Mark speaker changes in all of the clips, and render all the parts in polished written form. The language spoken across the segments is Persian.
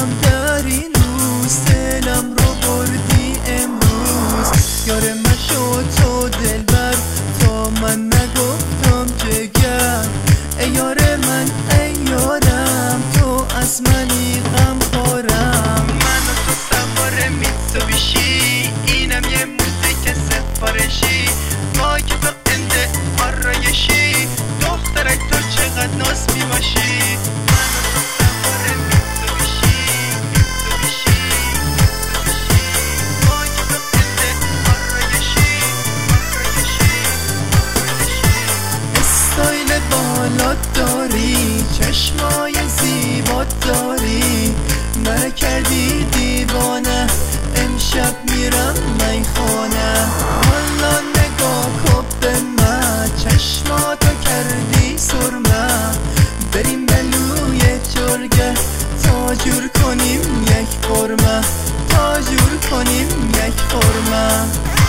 Speaker 1: دلم در این روز، دلم رو بردی امروز. یار من شد تو دلبر، تا من نگفتم جگر. ای یار من ای یارم، تو از منی غم خورم. من و تو سوار میتسوبیشی، اینم یه موزیک سفارشی. وای که تو انده آرایشی، دخترک تو چقدر ناز میباشی. من و تو سوار میتسوبیشی، وای که تو انده آرایشی. استایل بالا داری، چشمای زیبا داری، من کردی دیوانه. امشب میرم میخانه، حالا نگاه کن به من، چشماتو کردی سرمه. بریم بلوی جرگه، تا جور کنیم یک خورمه، تا جور کنیم یک خورمه.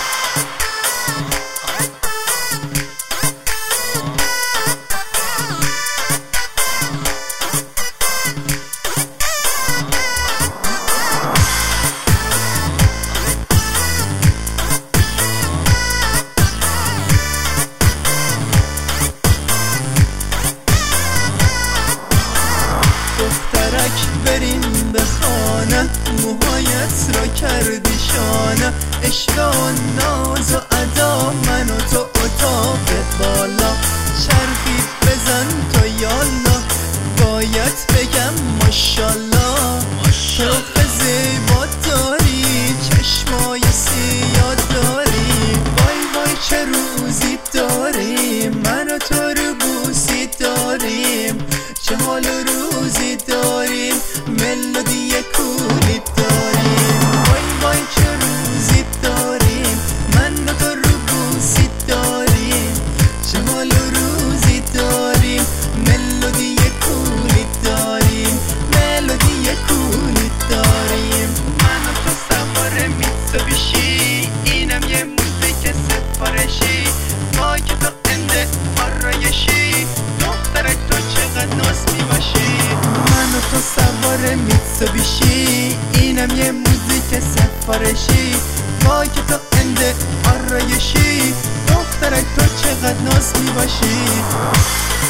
Speaker 1: بریم به خانه، موهایت را کردی شانه. عشق و ناز و ادا، من و تو اتاق بالا. چرخی بزن تو یالا، باید بگم ماشالله. رخ زیبا داری، چشمای سیاه داری. وای وای چه روزی داریم، من و تو رو بوسی داریم. چه حال روزی داریم، ملودی کولی داریم. وای وای چه روزی داریم، من و تو رو بوسی داریم. چه حال روزی داریم، ملودی کولی داریم. ملودی کولی داریم. من و تو سوار میتسوبیشی، اینم یه موزیک سفارشی. وای که تو انده آرایشی، دخترک تو چقدر ناز میباشی. من و تو سوار میتسوبیشی، اینم یه موزیک سفارشی. وای که تو انده آرایشی، دخترک تو چقدر ناز میباشی.